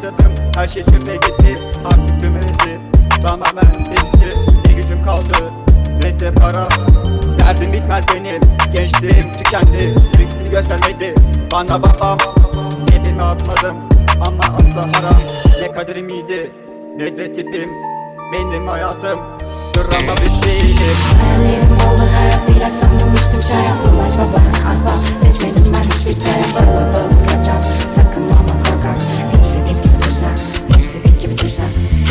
başladım, her şey çöpe gitti. Artık tüm hevesim tamamen bitti. Ne gücüm kaldı ne de para. Derdim bitmez benim, gençliğim tükendi. Sevgisini göstermedi bana babam. Cebime atmadım ama asla haram. Ne kaderim iyiydi ne de tipim. Benim hayatım drama bir değilim. Hayallerim oldu hayatıyla sanmıştım şayet bulaşma bana ahbap. Seçmedim ben hiçbir taraf bağlayacağım. Sakın olma korkak. Hepsi bit gibi tırsak. Hepsi bit gibi tırsak.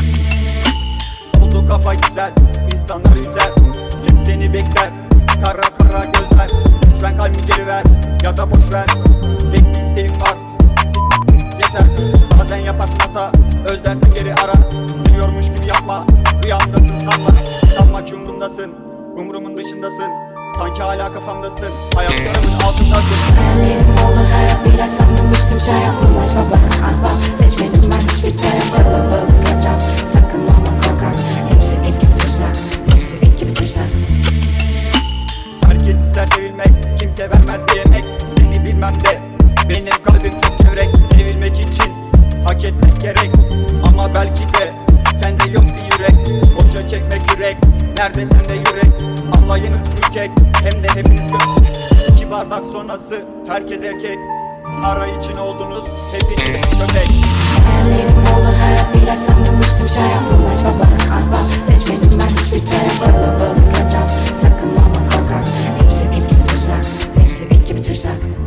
Oldu kafa güzel, insanlar güzel. Hep seni bekler, kara kara gözler. Lütfen kalbimi geri ver ya da boş ver. Tek bir isteğim var, yeter. Bazen yaparsın hata, özlersen geri ara. Seviyormuş gibi yapma, rüyamdasın sanma. Sanma ki umrumdasın, umrumun dışındasın. Sanki hala kafamdasın, ayaklarımın altındasın. Hayallerim oldu hayatıyla sanmıştım şayet bulaşma bana ahbap. Seçmedim ben hiçbir taraf bağlayacağım. Sakın olma korkak. Hepsi bit gibi tırsak. Hepsi bit gibi tırsak. Herkes ister sevilmek, kimse vermez bir yemek. Seni bilmem de benim kalbim çok gevrek. Sevilmek için hak etmek gerek. Ama belki de sende yok bir yürek. Boşa çekmek yürek, nerede sende yürek? Anlayınız ülkek, hem de hepiniz gök. 2 bardak sonrası herkes erkek. Para için oldunuz hepiniz köpek. Hayallerim oldu hayatıyla sanmıştım şayet bulaşma bana ahbap. Seçmedim ben hiçbir taraf bağlayacağım. Sakın olma korkak. Hepsi bit gibi tırsak. Hepsi bit gibi tırsak.